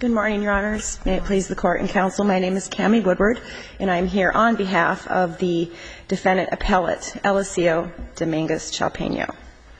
Good morning, Your Honors. May it please the Court and Counsel, my name is Cammie Woodward, and I'm here on behalf of the defendant appellate, Eliseo Dominguez-Chalpeño.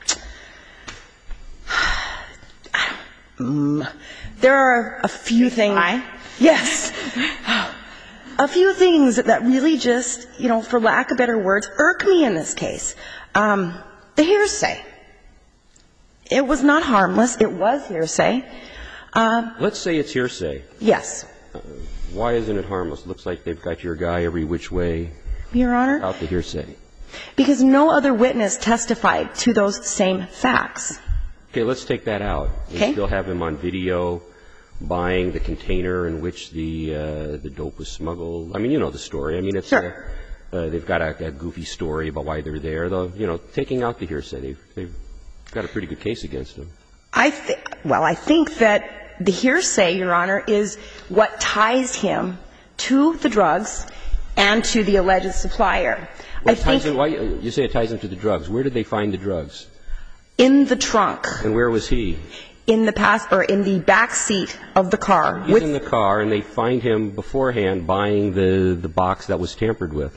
There are a few things. Yes. A few things that really just, for lack of better words, irk me in this case. The hearsay. It was not harmless. It was hearsay. Let's say it's hearsay. Yes. Why isn't it harmless? It looks like they've got your guy every which way. Your Honor? Without the hearsay. Because no other witness testified to those same facts. Okay, let's take that out. Okay. We still have him on video buying the container in which the dope was smuggled. I mean, you know the story. I mean, it's sure. They've got a goofy story about why they're there. Though, taking out the hearsay, they've got a pretty good case against him. I think that the hearsay, Your Honor, is what ties him to the drugs and to the alleged supplier. You say it ties him to the drugs. Where did they find the drugs? In the trunk. And where was he? In the back seat of the car. He's in the car, and they find him beforehand buying the box that was tampered with.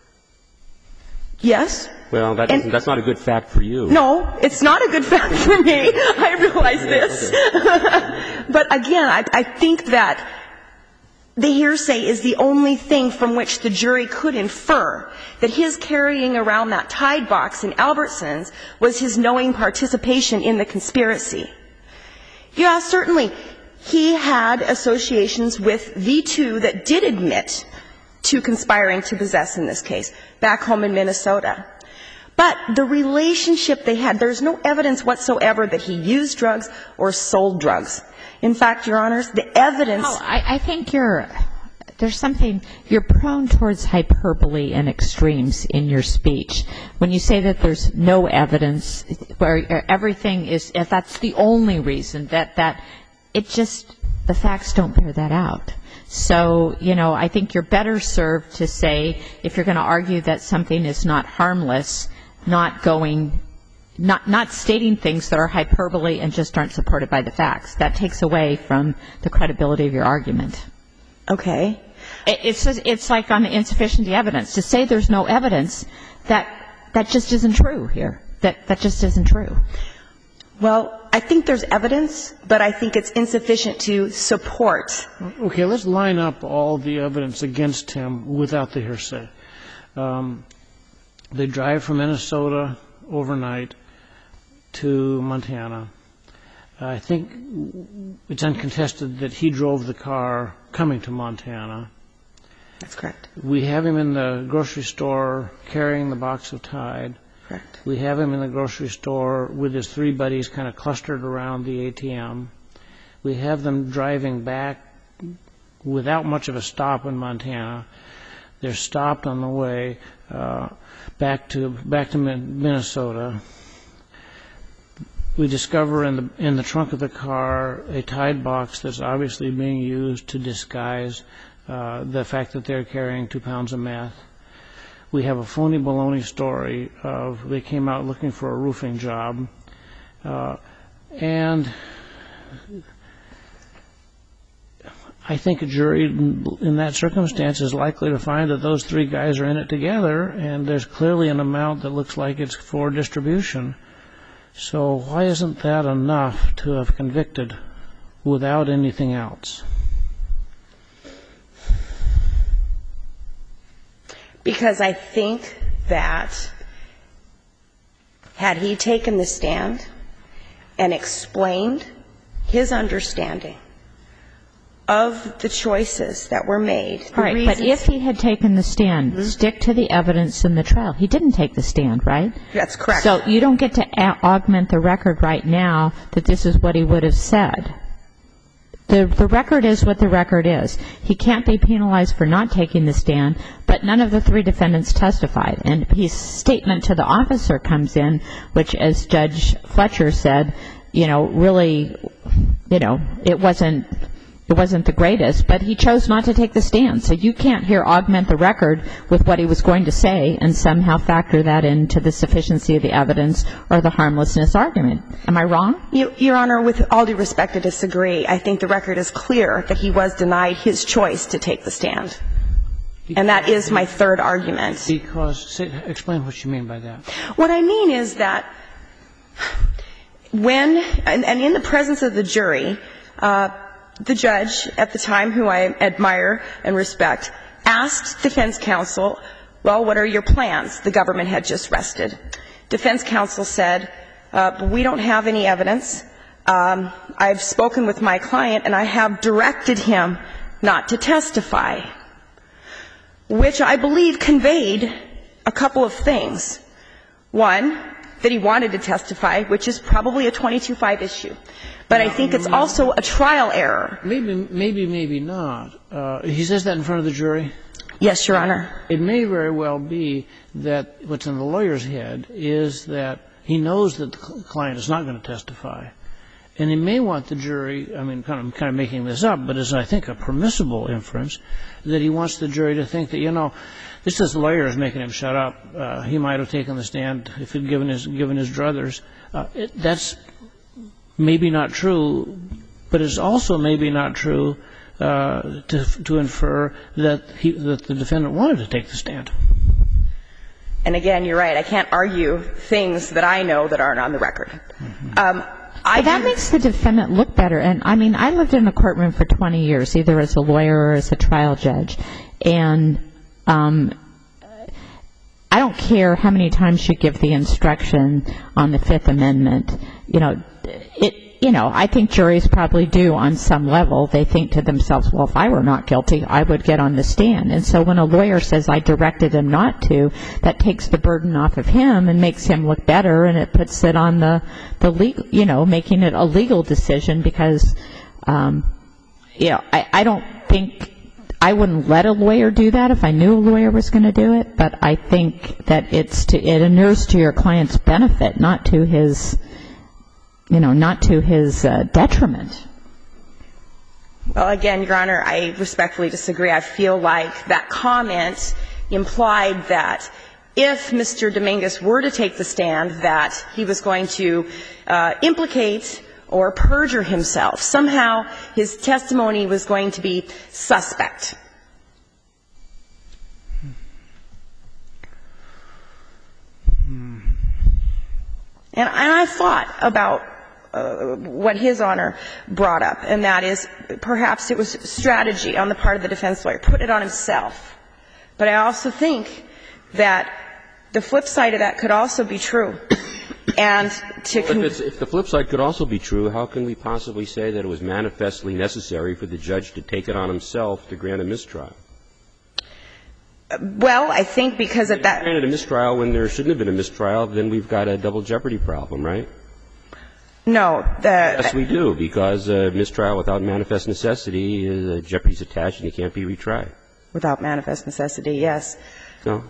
Yes. Well, that's not a good fact for you. No, it's not a good fact for me. I realize this. Okay. But again, I think that the hearsay is the only thing from which the jury could infer that his carrying around that Tide box in Albertsons was his knowing participation in the conspiracy. Yeah, certainly, he had associations with the two that did admit to conspiring to possess in this case, back home in Minnesota. But the relationship they had, there's no evidence whatsoever that he used drugs or sold drugs. In fact, Your Honors, the evidence... Oh, I think you're prone towards hyperbole and extremes in your speech. When you say that there's no evidence, where everything is, if that's the only reason, that it just, the facts don't bear that out. So, I think you're better served to say, if you're going to argue that something is not harmless, not stating things that are hyperbole and just aren't supported by the facts. That takes away from the credibility of your argument. Okay. It's like on the insufficiency evidence. To say there's no evidence, that just isn't true here. That just isn't true. Well, I think there's evidence, but I think it's insufficient to support. Okay, let's line up all the evidence against him without the hearsay. They drive from Minnesota overnight to Montana. I think it's uncontested that he drove the car coming to Montana. That's correct. We have him in the grocery store carrying the box of Tide. Correct. We have him in the grocery store with his three buddies kind of clustered around the ATM. We have them driving back without much of a stop in Montana. They're stopped on the way back to Minnesota. We discover in the trunk of the car a Tide box that's obviously being used to disguise the fact that they're carrying 2 pounds of meth. We have a phony baloney story of they came out looking for a roofing job. And I think a jury in that circumstance is likely to find that those three guys are in it together, and there's clearly an amount that looks like it's for distribution. So why isn't that enough to have convicted without anything else? Because I think that had he taken the stand and explained his understanding of the choices that were made. All right, but if he had taken the stand, stick to the evidence in the trial. He didn't take the stand, right? That's correct. So you don't get to augment the record right now that this is what he would have said. The record is what the record is. He can't be penalized for not taking the stand, but none of the three defendants testified. And his statement to the officer comes in, which, as Judge Fletcher said, really, it it wasn't the greatest, but he chose not to take the stand. So you can't here augment the record with what he was going to say and somehow factor that into the sufficiency of the evidence or the harmlessness argument. Am I wrong? Your Honor, with all due respect, I disagree. I think the record is clear that he was denied his choice to take the stand. And that is my third argument. Because explain what you mean by that. What I mean is that when, and in the presence of the jury, the judge at the time, who I admire and respect, asked defense counsel, well, what are your plans? The government had just rested. Defense counsel said, we don't have any evidence. I've spoken with my client, and I have directed him not to testify, which I believe conveyed a couple of things. One, that he wanted to testify, which is probably a 22-5 issue. But I think it's also a trial error. Maybe not. He says that in front of the jury? Yes, Your Honor. It may very well be that what's in the lawyer's head is that he knows that the client is not going to testify. And he may want the jury, I mean, kind of making this up, but it's, I think, a permissible inference, that he wants the jury to think that, you know, this lawyer is making him shut up. He might have taken the stand if he'd given his druthers. That's maybe not true, but it's also maybe not true to infer that the defendant wanted to take the stand. And again, you're right. I can't argue things that I know that aren't on the record. That makes the defendant look better. And, I mean, I lived in a courtroom for 20 years, either as a lawyer or as a trial judge. And I don't care how many times you give the instruction on the Fifth Amendment. I think juries probably do on some level. They think to themselves, well, if I were not guilty, I would get on the stand. And so when a lawyer says, I directed him not to, that takes the burden off of him and makes him look better, and it puts it on the legal, making it a legal decision because, I don't think, I wouldn't let a lawyer do that if I knew a lawyer was going to do it, but I think that it inures to your client's benefit, not to his detriment. Well, again, Your Honor, I respectfully disagree. I feel like that comment implied that if Mr. Dominguez were to take the stand, that he was going to implicate or perjure himself. Somehow his testimony was going to be suspect. And I thought about what His Honor brought up, and that is perhaps it was strategy on the part of the defense lawyer, put it on himself. But I also think that the flip side of that could also be true. And if the flip side could also be true, how can we possibly say that it was manifestly necessary for the judge to take it on himself to grant a mistrial? Well, I think because of that. If he granted a mistrial when there shouldn't have been a mistrial, then we've got a double jeopardy problem, right? No. Yes, we do, because a mistrial without manifest necessity, jeopardy's attached and it can't be retried. Without manifest necessity, yes. No.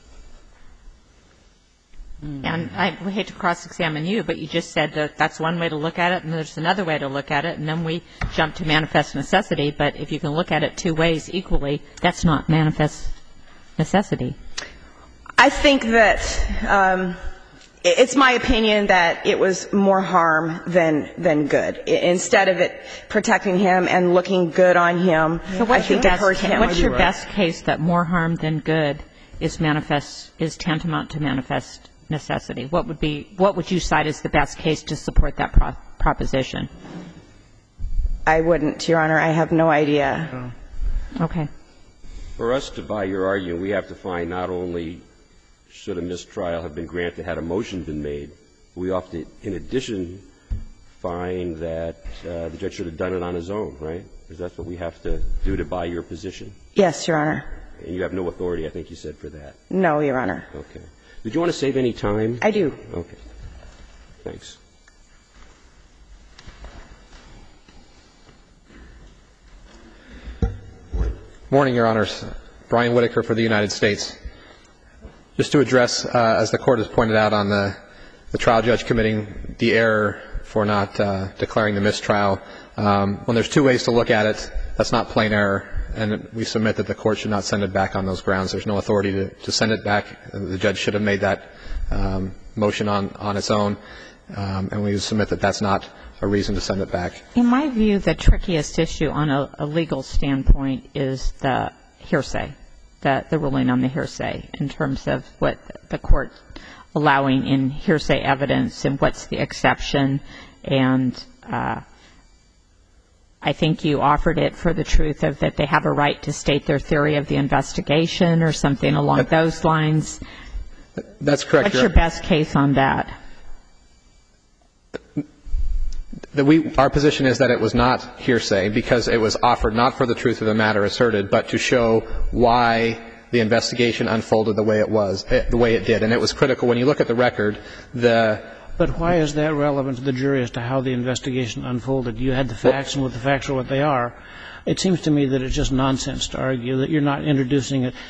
And I hate to cross-examine you, but you just said that that's one way to look at it and there's another way to look at it, and then we jump to manifest necessity. But if you can look at it two ways equally, that's not manifest necessity. I think that it's my opinion that it was more harm than good. Instead of it protecting him and looking good on him, I think it hurt him. What's your best case that more harm than good is tantamount to manifest necessity? What would you cite as the best case to support that proposition? I wouldn't, Your Honor. I have no idea. Okay. For us to buy your argument, we have to find not only should a mistrial have been granted had a motion been made, we have to, in addition, find that the judge should have done it on his own, right? Because that's what we have to do to buy your position. Yes, Your Honor. And you have no authority, I think you said, for that. No, Your Honor. Okay. Did you want to save any time? I do. Okay. Thanks. Morning, Your Honors. Brian Whitaker for the United States. Just to address, as the Court has pointed out on the trial judge committing the error for not declaring the mistrial. When there's two ways to look at it, that's not plain error, and we submit that the court should not send it back on those grounds. There's no authority to send it back. The judge should have made that motion on its own, and we submit that that's not a reason to send it back. In my view, the trickiest issue on a legal standpoint is the hearsay, the ruling on the hearsay, in terms of what the court allowing in hearsay evidence and what's the exception. And I think you offered it for the truth of that they have a right to state their theory of the investigation or something along those lines. That's correct. What's your best case on that? Our position is that it was not hearsay because it was offered not for the truth of the matter asserted, but to show why the investigation unfolded the way it did. And it was critical. When you look at the record, But why is that relevant to the jury as to how the investigation unfolded? You had the facts, and what the facts are what they are. It seems to me that it's just nonsense to argue that you're not introducing it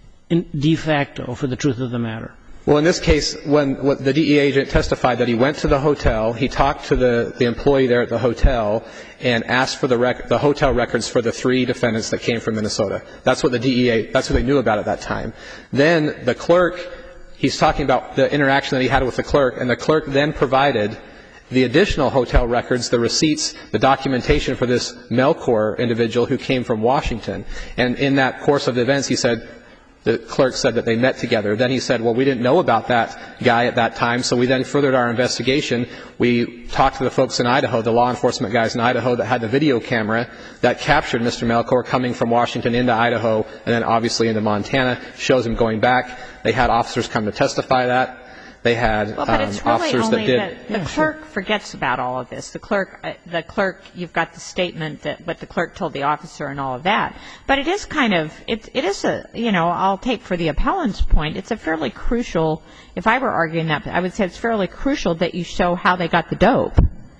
de facto for the truth of the matter. Well, in this case, when the DEA agent testified that he went to the hotel, he talked to the employee there at the hotel and asked for the hotel records for the 3 defendants that came from Minnesota. That's what the DEA, that's what they knew about at that time. Then the clerk, he's talking about the interaction that he had with the clerk, and the clerk then provided the additional hotel records, the receipts, the documentation for this Melchor individual who came from Washington. And in that course of events, he said, the clerk said that they met together. Then he said, well, we didn't know about that guy at that time, so we then furthered our investigation. We talked to the folks in Idaho, the law enforcement guys in Idaho that had the video camera that captured Mr. Melchor coming from Washington into Idaho and then obviously into Montana, shows him going back. They had officers come to testify that. They had but it's really officers only that did. The clerk forgets about all of this. The clerk, you've got the statement that what the clerk told the officer and all of that. But it is kind of, it is a, I'll take for the appellant's point, it's a fairly crucial, if I were arguing that, I would say it's fairly crucial that you show how they got the dope.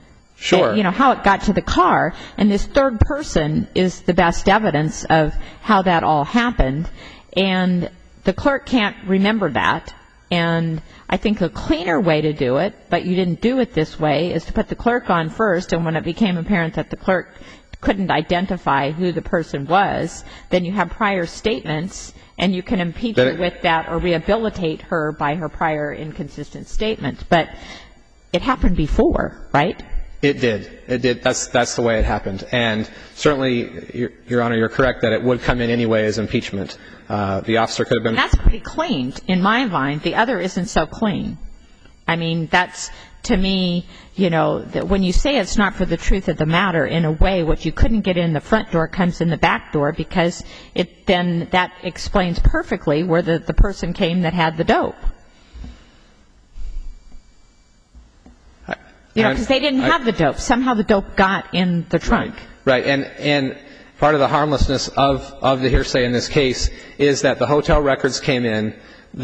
Sure. How it got to the car. And this third person is the best evidence of how that all happened. And the clerk can't remember that. And I think a cleaner way to do it, but you didn't do it this way, is to put the clerk on first, and when it became apparent that the clerk couldn't identify who the person was, then you have prior statements, and you can impeach her with that or rehabilitate her by her prior inconsistent statements. But it happened before, right? It did. It did. That's the way it happened. And certainly, Your Honor, you're correct that it would come in anyway as impeachment. The officer could have been. That's pretty clean in my mind. The other isn't so clean. I mean, that's, to me, that when you say it's not for the truth of the matter, in a way, what you couldn't get in the front door comes in the back door, because then that explains perfectly where the person came that had the dope. Because they didn't have the dope. Somehow the dope got in the trunk. Right. And part of the harmlessness of the hearsay in this case is that the hotel records came in,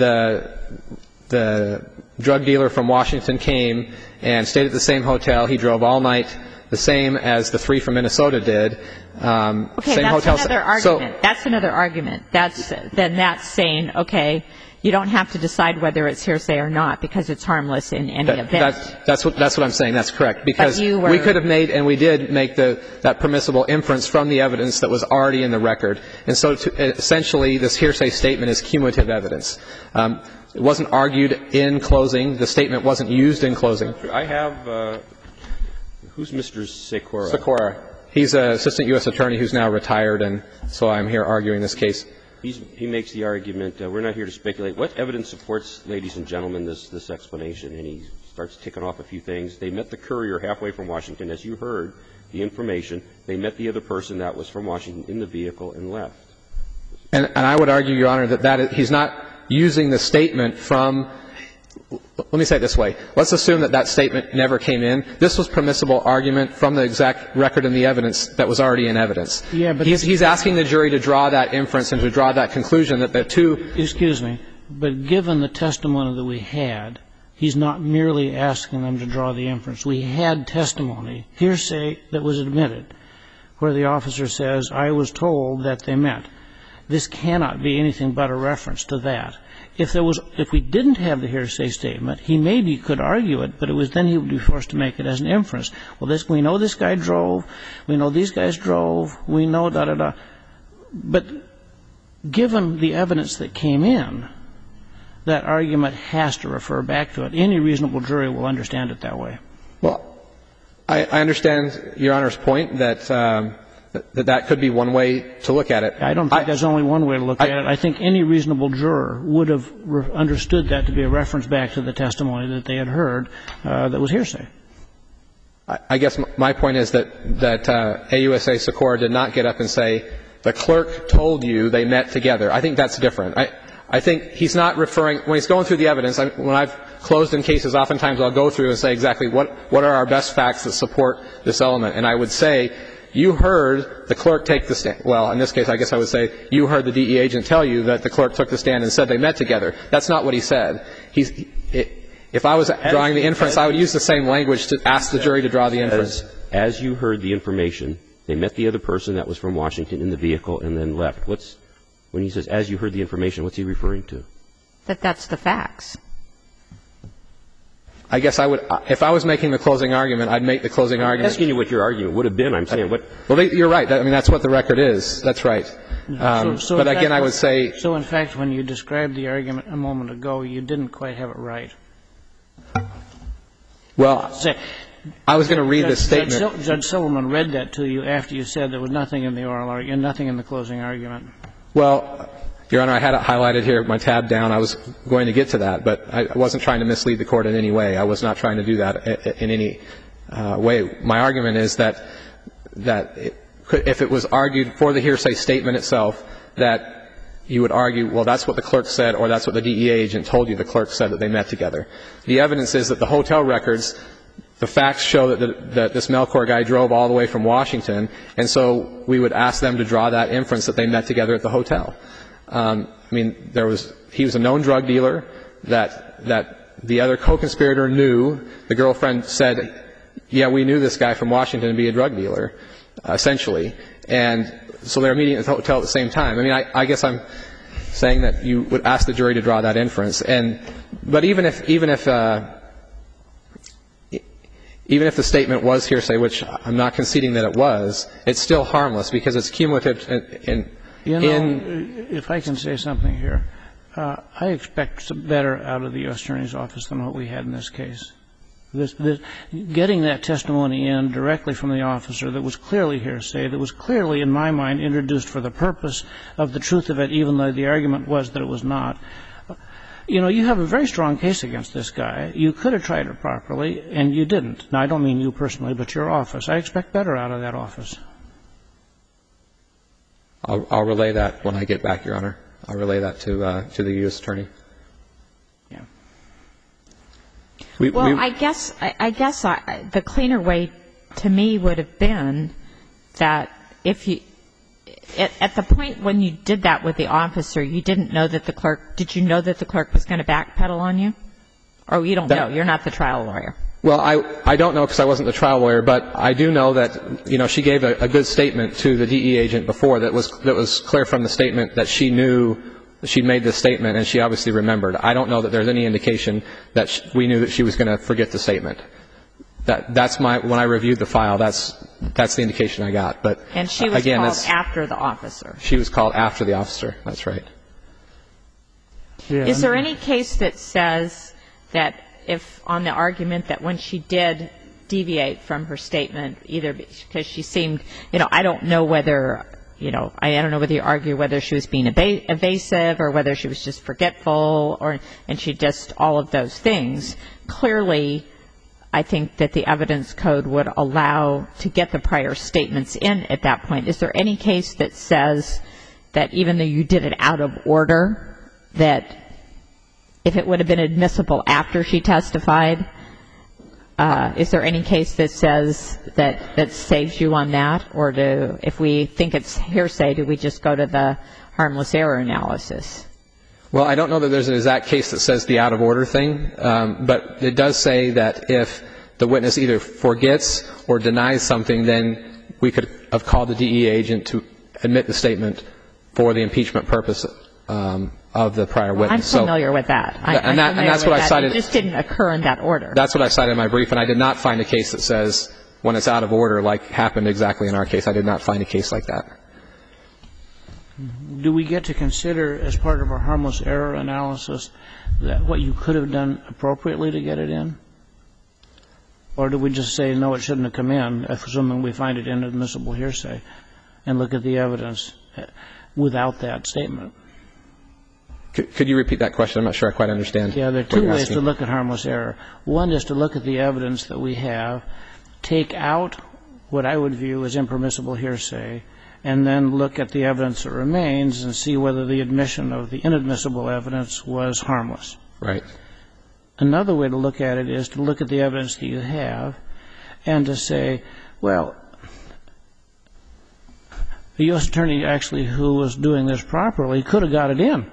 the drug dealer from Washington came and stayed at the same hotel. He drove all night, the same as the 3 from Minnesota did. Okay, same that's hotel. another argument. That's another argument. Then that's saying, okay, you don't have to decide whether it's hearsay or not because it's harmless in any event. That's what I'm saying. That's correct. Because we could have made, and we did make that permissible inference from the evidence that was already in the record. And so essentially this hearsay statement is cumulative evidence. It wasn't argued in closing. The statement wasn't used in closing. I have who's Mr. Sikora? Sikora. He's an assistant U.S. attorney who's now retired, and so I'm here arguing this case. He makes the argument, we're not here to speculate. What evidence supports, ladies and gentlemen, this explanation? And he starts ticking off a few things. They met the courier halfway from Washington. As you heard, the information, they met the other person that was from Washington in the vehicle and left. And I would argue, Your Honor, that he's not using the statement from – let me say it this way. Let's assume that statement never came in. This was permissible argument from the exact record and the evidence that was already in evidence. Yeah, but he's asking the jury to draw that inference and to draw that conclusion that the two – Excuse me. But given the testimony that we had, he's not merely asking them to draw the inference. We had testimony, hearsay that was admitted, where the officer says, I was told that they met. This cannot be anything but a reference to that. if we didn't have the hearsay statement, he maybe could argue it, but then he would be forced to make it as an inference. Well, we know this guy drove, we know these guys drove, we know da-da-da. But given the evidence that came in, that argument has to refer back to it. Any reasonable jury will understand it that way. Well, I understand Your Honor's point that that could be one way to look at it. I don't think there's only one way to look at it. I think any reasonable juror would have understood that to be a reference back to the testimony that they had heard that was hearsay. I guess my point is that AUSA Secor did not get up and say, the clerk told you they met together. I think that's different. I think he's not referring, when he's going through the evidence, when I've closed in cases, oftentimes I'll go through and say exactly what are our best facts that support this element. And I would say, you heard the clerk take the stand. Well, in this case, I guess I would say, you heard the DE agent tell you that the clerk took the stand and said they met together. That's not what he said. If I was drawing the inference, I would use the same language to ask the jury to draw the inference. As you heard the information, they met the other person that was from Washington in the vehicle and then left. When he says, as you heard the information, what's he referring to? That's the facts. I guess I would, if I was making the closing argument, I'd make the closing argument. I'm asking you what your argument would have been. I'm saying what. Well, you're right. I mean, that's what the record is. That's right. But again, I would say. So, in fact, when you described the argument a moment ago, you didn't quite have it right. Well, I was going to read this statement. Judge Silverman read that to you after you said there was nothing in the oral argument, nothing in the closing argument. Well, Your Honor, I had it highlighted here, my tab down. I was going to get to that, but I wasn't trying to mislead the Court in any way. I was not trying to do that in any way. My argument is that if it was argued for the hearsay statement itself, that you would argue, well, that's what the clerk said or that's what the DEA agent told you the clerk said that they met together. The evidence is that the hotel records, the facts show that this Melchor guy drove all the way from Washington, and so we would ask them to draw that inference that they met together at the hotel. I mean, he was a known drug dealer that the other co-conspirator knew. The girlfriend said, yeah, we knew this guy from Washington to be a drug dealer, essentially. And so they're meeting at the hotel at the same time. I mean, I guess I'm saying that you would ask the jury to draw that inference. But even if the statement was hearsay, which I'm not conceding that it was, it's still harmless because it's cumulative if I can say something here, I expect better out of the U.S. Attorney's Office than what we had in this case. Getting that testimony in directly from the officer that was clearly hearsay, that was clearly, in my mind, introduced for the purpose of the truth of it, even though the argument was that it was not. You know, you have a very strong case against this guy. You could have tried it properly, and you didn't. Now, I don't mean you personally, but your office. I expect better out of that office. I'll relay that when I get back, Your Honor. I'll relay that to the U.S. Attorney. Yeah. I guess the cleaner way to me would have been that if you at the point when you did that with the officer, you didn't know that the clerk. Did you know that the clerk was going to backpedal on you? Or you don't know. You're not the trial lawyer. Well, I don't know because I wasn't the trial lawyer, but I do know that, you know, she gave a good statement to the DE agent before that was clear from the statement that she knew she'd made this statement and she obviously remembered. I don't know that there's any indication that we knew that she was going to forget the statement. That's when I reviewed the file, that's the indication I got. But and she was called after the officer. She was called after the officer. That's right. Yeah. Is there any case that says that if on the argument that when she did deviate from her statement, either because she seemed, you know, I don't know whether you argue whether she was being evasive or whether she was just forgetful and she just all of those things. Clearly, I think that the evidence code would allow to get the prior statements in at that point. Is there any case that says that even though you did it out of order, that if it would have been admissible after she testified, is there any case that says that saves you on that? Or if we think it's hearsay, do we just go to the harmless error analysis? Well, I don't know that there's an exact case that says the out-of-order thing, but it does say that if the witness either forgets or denies something, then we could have called the DE agent to admit the statement for the impeachment purpose of the prior witness. I'm familiar with that. And that's what I cited. It just didn't occur in that order. That's what I cited in my brief, and I did not find a case that says when it's out of order, like happened exactly in our case. I did not find a case like that. Do we get to consider as part of our harmless error analysis that what you could have done appropriately to get it in? Or do we just say, no, it shouldn't have come in, assuming we find it inadmissible hearsay, and look at the evidence without that statement? Could you repeat that question? I'm not sure I quite understand. Yeah, there are two ways to look at harmless error. One is to look at the evidence that we have, take out what I would view as impermissible hearsay, and then look at the evidence that remains and see whether the admission of the inadmissible evidence was harmless. Right. Another way to look at it is to look at the evidence that you have and to say, well, the U.S. attorney actually who was doing this properly could have got it in.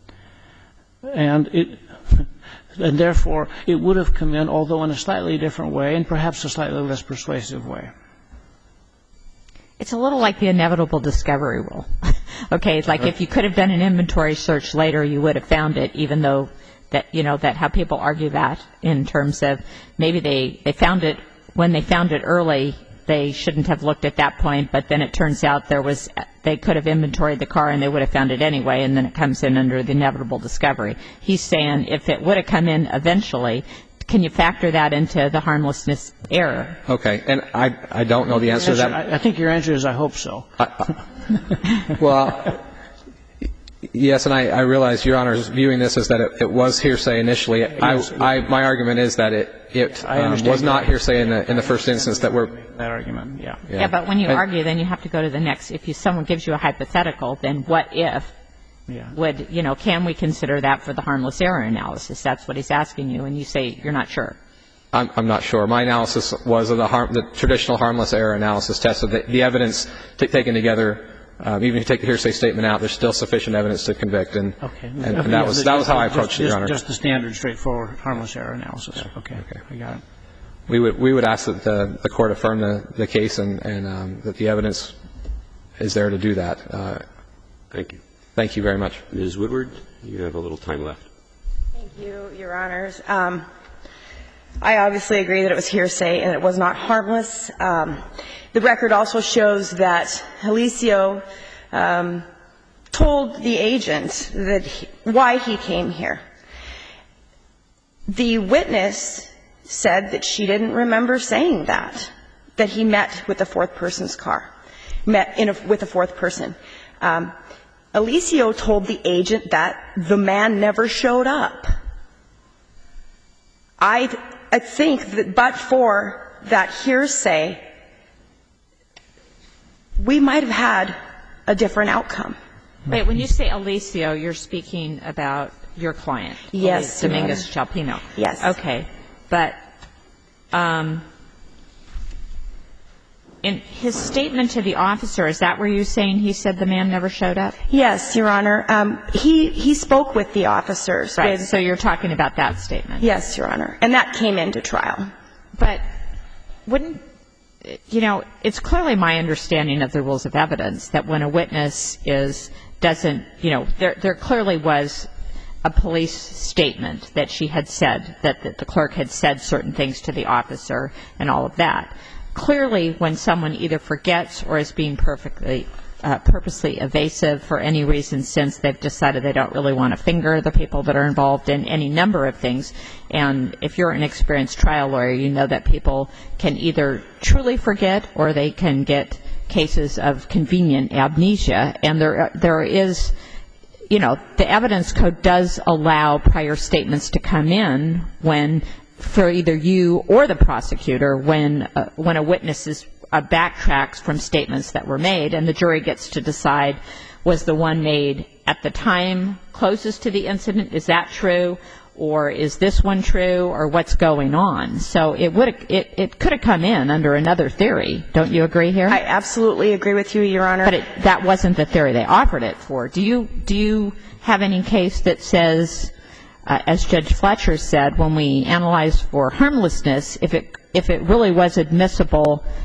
And therefore, it would have come in, although in a slightly different way and perhaps a slightly less persuasive way. It's a little like the inevitable discovery rule. Okay, it's like if you could have done an inventory search later, you would have found it, even though that, you know, that how people argue that in terms of maybe they found it when they found it early, they shouldn't have looked at that point, but then it turns out they could have inventoried the car and they would have found it anyway, and then it comes in under the inevitable discovery. He's saying if it would have come in eventually, can you factor that into the harmlessness error? Okay. And I don't know the answer to that. I think your answer is I hope so. Well, yes, and I realize Your Honor is viewing this as that it was hearsay initially. Yes. My argument is that it was not hearsay in the first instance that we're that argument. Yeah. Yeah, but when you argue, then you have to go to the next. If someone gives you a hypothetical, then what if? Yeah. Would, you know, can we consider that for the harmless error analysis? That's what he's asking you, and you say you're not sure. I'm not sure. My analysis was of the traditional harmless error analysis test of the evidence taken together. Even if you take the hearsay statement out, there's still sufficient evidence to convict, and that was how I approached it, Your Honor. Just the standard, straightforward harmless error analysis. Okay. I got it. We would ask that the court affirm the case and that the evidence is there to do that. Thank you. Thank you very much. Ms. Woodward, you have a little time left. Thank you, Your Honors. I obviously agree that it was hearsay and it was not harmless. The record also shows that Alicio told the agent why he came here. The witness said that she didn't remember saying that he met with the fourth person's car, with a fourth person. Alicio told the agent that the man never showed up. I think that but for that hearsay, we might have had a different outcome. Wait, when you say Alicio, you're speaking about your client? Yes, Your Honor. Dominguez Chalpino. Yes. Okay. But in his statement to the officer, is that where you're saying he said the man never showed up? Yes, Your Honor. He spoke with the officers. Right. So you're talking about that statement. Yes, Your Honor. And that came into trial. But wouldn't, you know, it's clearly my understanding of the rules of evidence that when a witness doesn't, you know, there clearly was a police statement that she had said, that the clerk had said certain things to the officer and all of that. Clearly, when someone either forgets or is being purposely evasive for any reason since they've decided they don't really want to finger the people that are involved in any number of things, and if you're an experienced trial lawyer, you know that people can either truly forget or they can get cases of convenient amnesia, and there is, you know, the evidence code does allow prior statements to come in when, for either you or the prosecutor, when a witness backtracks from statements that were made, and the jury gets to decide, was the one made at the time closest to the incident, is that true, or is this one true, or what's going on? So it could have come in under another theory. Don't you agree here? I absolutely agree with you, Your Honor. But that wasn't the theory they offered it for. Do you have any case that says, as Judge Fletcher said, when we analyze for harmlessness, if it really was admissible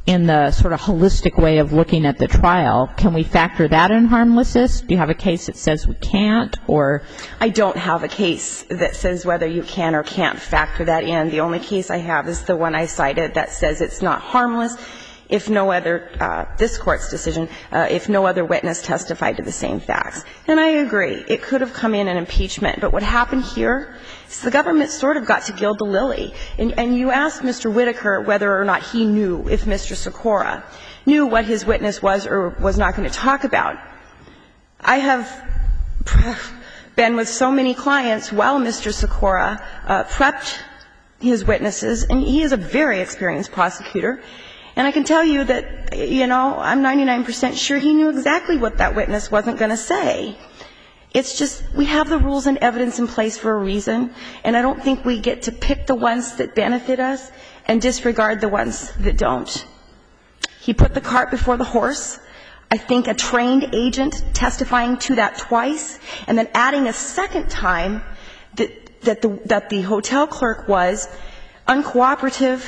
in the sort of holistic way of looking at the trial, can we factor that in harmlessness? Do you have a case that says we can't, or? I don't have a case that says whether you can or can't factor that in. The only case I have is the one I cited that says it's not harmless if no other, this Court's decision, if no other witness testified to the same facts. And I agree. It could have come in an impeachment. But what happened here is the government sort of got to gild the lily. And you asked Mr. Whitaker whether or not he knew if Mr. Sikora knew what his witness was or was not going to talk about. I have been with so many clients while Mr. Sikora prepped his witnesses, and he is a very experienced prosecutor. And I can tell you that, you know, I'm 99% sure he knew exactly what that witness wasn't going to say. It's just we have the rules and evidence in place for a reason, and I don't think we get to pick the ones that benefit us and disregard the ones that don't. He put the cart before the horse. I think a trained agent testifying to that twice and then adding a second time that the hotel clerk was uncooperative,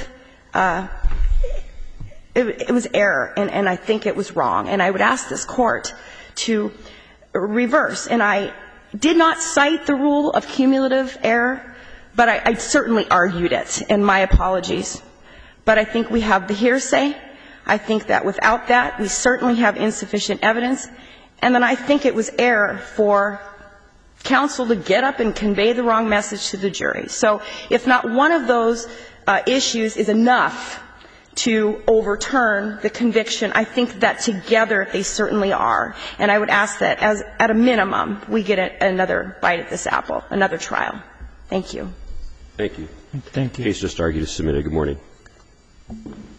it was error, and I think it was wrong. And I would ask this Court to reverse. And I did not cite the rule of cumulative error, but I certainly argued it, and my apologies. But I think we have the hearsay. I think that without that, we certainly have insufficient evidence. And then I think it was error for counsel to get up and convey the wrong message to the jury. So if not one of those issues is enough to overturn the conviction, I think that together they certainly are. And I would ask that, as at a minimum, we get another bite at this apple, another trial. Thank you. Thank you. Thank you. The case just argued is submitted. Good morning.